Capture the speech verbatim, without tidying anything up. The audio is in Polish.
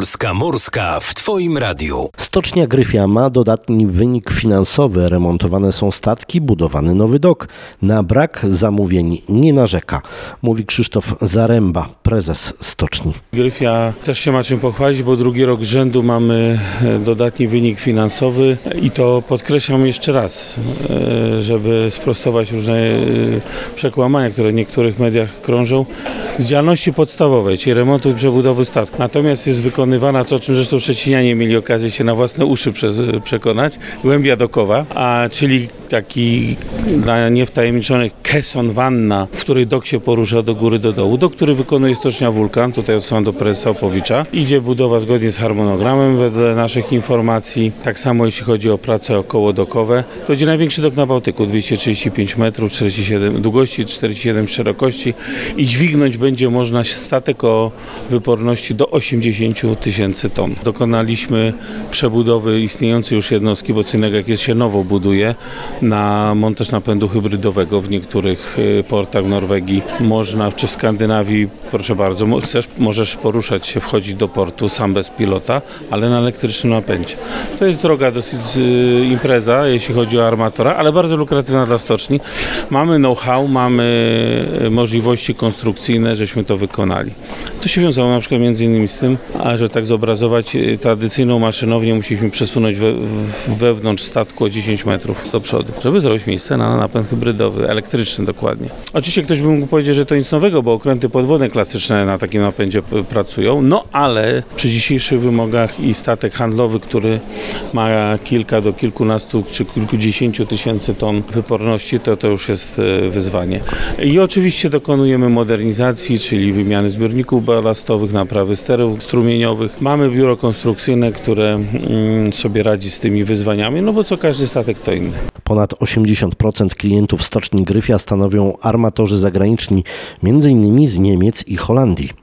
Polska Morska w Twoim radiu. Stocznia Gryfia ma dodatni wynik finansowy. Remontowane są statki, budowany nowy dok. Na brak zamówień nie narzeka, mówi Krzysztof Zaręba, prezes stoczni. Gryfia też się ma czym pochwalić, bo drugi rok z rzędu mamy dodatni wynik finansowy i to podkreślam jeszcze raz, żeby sprostować różne przekłamania, które w niektórych mediach krążą, z działalności podstawowej, czyli remontu i przebudowy statku. Natomiast jest wykonywana to, o czym zresztą szczecinianie mieli okazję się na własne uszy przekonać, głębia dokowa, a czyli taki dla niewtajemniczonych keson wanna, w której dok się porusza do góry, do dołu, do który wykonuje stocznia Wulkan, tutaj odsyłam do prezesa Opowicza. Idzie budowa zgodnie z harmonogramem wedle naszych informacji. Tak samo jeśli chodzi o prace okołodokowe. To będzie największy dok na Bałtyku, dwieście trzydzieści pięć metrów, czterdzieści siedem długości, czterdzieści siedem szerokości i dźwignąć będzie można statek o wyporności do osiemdziesiąt tysięcy ton. Dokonaliśmy przebudowy istniejącej już jednostki, bo co innego jak jest się nowo buduje, na montaż napędu hybrydowego w niektórych portach w Norwegii można, czy w Skandynawii, proszę bardzo, chcesz, możesz poruszać się, wchodzić do portu sam bez pilota, ale na elektrycznym napędzie. To jest droga dosyć impreza, jeśli chodzi o armatora, ale bardzo lukratywna dla stoczni. Mamy know-how, mamy możliwości konstrukcyjne, żeśmy to wykonali. To się wiązało na przykład między innymi z tym, a że tak zobrazować tradycyjną maszynownię musieliśmy przesunąć we, wewnątrz statku o dziesięć metrów do przodu, żeby zrobić miejsce na napęd hybrydowy, elektryczny dokładnie. Oczywiście ktoś by mógł powiedzieć, że to nic nowego, bo okręty podwodne klasyczne na takim napędzie pracują, no ale przy dzisiejszych wymogach i statek handlowy, który ma kilka do kilkunastu czy kilkudziesięciu tysięcy ton wyporności, to to już jest wyzwanie. I oczywiście dokonujemy modernizacji, czyli wymiany zbiorników balastowych, naprawy sterów strumieniowych. Mamy biuro konstrukcyjne, które mm, sobie radzi z tymi wyzwaniami, no bo co każdy statek to inny. Ponad osiemdziesiąt procent klientów stoczni Gryfia stanowią armatorzy zagraniczni, między innymi z Niemiec i Holandii.